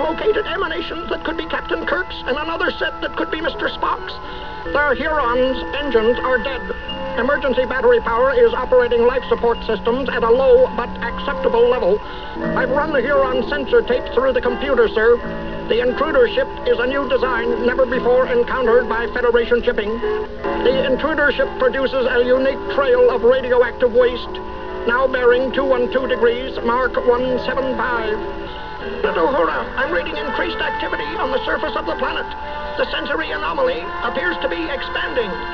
located emanations that could be Captain Kirk's and another set that could be Mr. Spock's. The Huron's engines are dead. Emergency battery power is operating life support systems at a low but acceptable level. I've run the Huron sensor tape through the computer, sir. The intruder ship is a new design never before encountered by Federation shipping. The intruder ship produces a unique trail of radioactive waste, now bearing 212 degrees, Mark 175. Uhura, I'm reading increased activity on the surface of the planet. The sensory anomaly appears to be expanding.